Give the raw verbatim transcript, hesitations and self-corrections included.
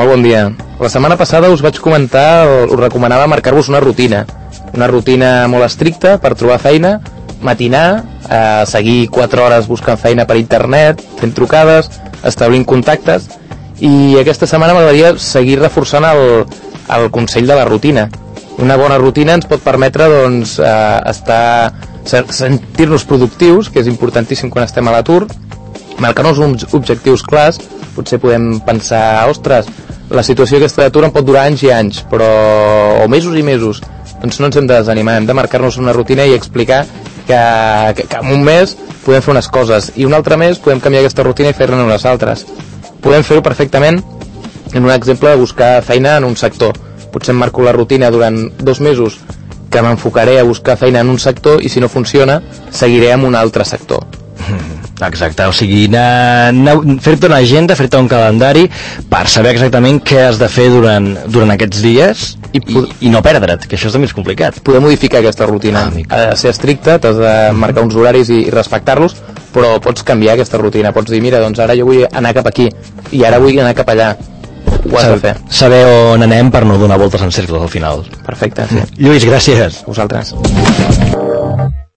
Molt bon dia. La setmana passada us vaig comentar, us recomanava marcar-vos una rutina. Una rutina molt estricta per trobar feina, matinar, eh, seguir quatre hores buscant feina per internet, fent trucades, establint contactes, i aquesta setmana m'agradaria seguir reforçant el, el consell de la rutina. Una bona rutina ens pot permetre doncs, eh, estar, sentir-nos productius, que és importantíssim quan estem a l'atur, marcar-nos uns objectius clars. Potser podem pensar, ostres, la situació aquesta d'atur em pot durar anys i anys, però o mesos i mesos. Doncs no ens hem de desanimar, hem de marcar-nos una rutina i explicar que, que, que en un mes podem fer unes coses i un altre mes podem canviar aquesta rutina i fer-ne unes altres. Podem fer-ho perfectament en un exemple de buscar feina en un sector. Potser em marco la rutina durant dos mesos que m'enfocaré a buscar feina en un sector i si no funciona seguiré en un altre sector. Exacte, o sigui, fer-te una agenda, fer-te un calendari per saber exactament què has de fer durant, durant aquests dies i, i, i no perdre't, que això també és complicat. Poder modificar aquesta rutina, ah, ha de ser estricta, t'has de marcar uns horaris i, i respectar-los, però pots canviar aquesta rutina, pots dir, mira, doncs ara jo vull anar cap aquí i ara vull anar cap allà. Ho has de fer. Saber on anem per no donar voltes en cercles al final. Perfecte, sí. Lluís, gràcies. Vosaltres.